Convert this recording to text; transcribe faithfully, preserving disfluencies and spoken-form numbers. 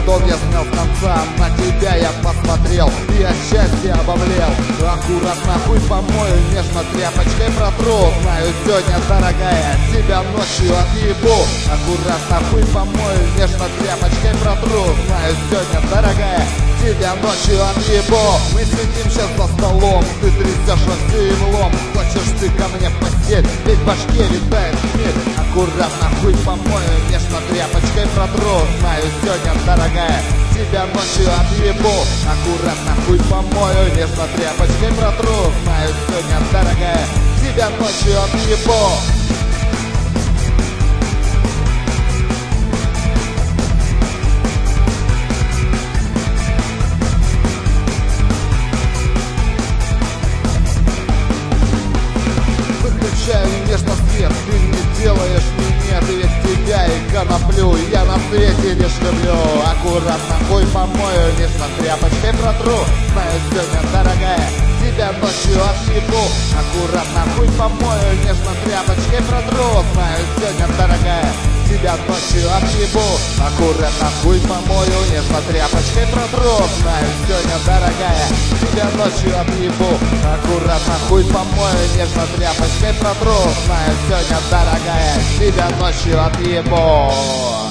Батон я снял с конца, на тебя я посмотрел и от счастья обомлел. Аккуратно хуй помою, нежно тряпочкой протру. Знаю, сегодня, дорогая, тебя ночью отъебу. Аккуратно хуй помою, нежно тряпочкой протру. Знаю, сегодня, дорогая, тебя ночью отъебу. Мы сидим сейчас за столом, ты трясешь во всем. Хочешь ты ко мне в постель, ведь в башке летает хмель. Аккуратно хуй помою, нежно тряпочкой протру. Знаю, сегодня, дорогая, тебя ночью отъебу. Аккуратно хуй помою, нежно тряпочкой протру. Знаю, сегодня, дорогая, тебя ночью отъебу. Выключаю нежно свет, ты не делаешь мне, ты ведь тебя и коноплю я на свете лишь люблю. Аккуратно хуй помою, нежно тряпочкой протру. Знаю, сегодня, дорогая, тебя ночью отъебу. Аккуратно хуй помою, нежно тряпочкой протру. Знаю, сегодня, дорогая, тебя ночью отъебу. Аккуратно хуй помою, нежно тряпочкой протру. Знаю, сегодня, дорогая, тебя ночью отъебу. Аккуратно хуй помою, нежно тряпочкой протру. Знаю, сегодня, дорогая, тебя ночью отъебу.